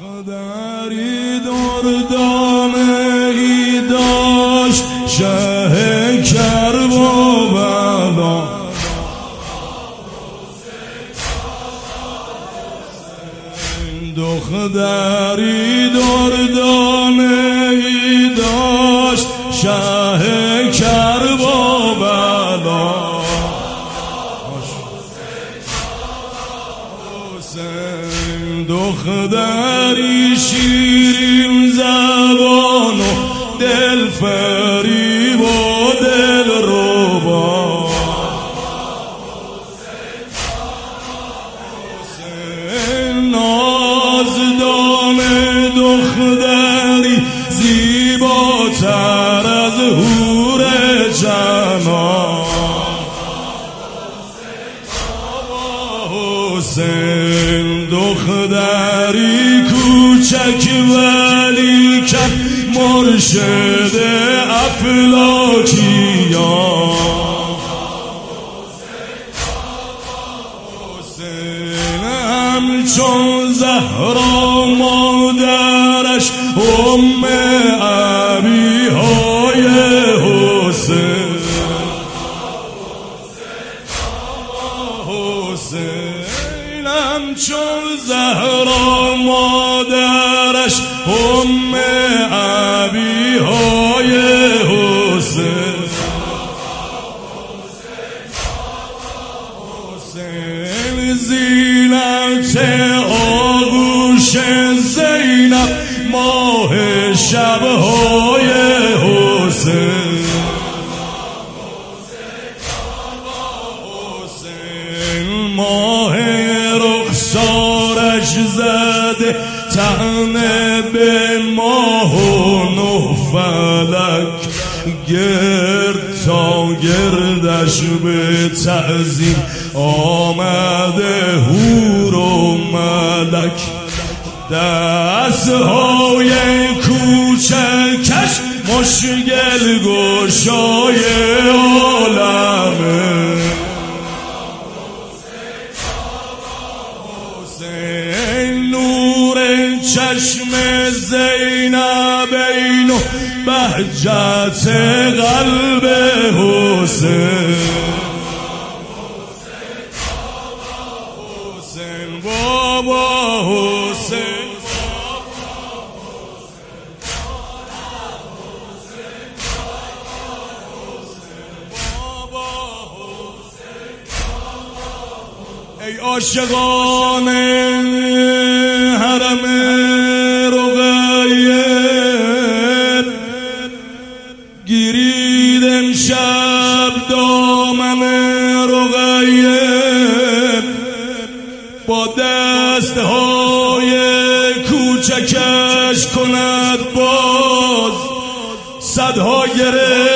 دختری دردانه ای داشت شه کربلا، دختری دردانه ای داشت شه کربلا، دختری شیرین زبان و دل فریب و دل ربا، نازدان دختری زیباتر از حور جنان، حسین دختری کوچک ولی کن مرشد افلاکیان، حسین همچون زهرا مادرش ام ابیهای حسین، حسین همچون زهرا مادرش ام ابیهای حسین، حسین زینت آغوش زینب ماه شبهای حسین، حسین ماه رخسارش زده طعنه به ماه و نه فلک، گرد تا گردش به تعظیم آمده حور و ملک، دستهای کوچکش مشکل گشای عالمه، نور چشم زینبین و بهجت قلب حسین، حسین بابا حسین، ای عاشقان حرم رقیه گیرید امشب دامن رقیه، با دستهای کوچکش کند باز صدها گره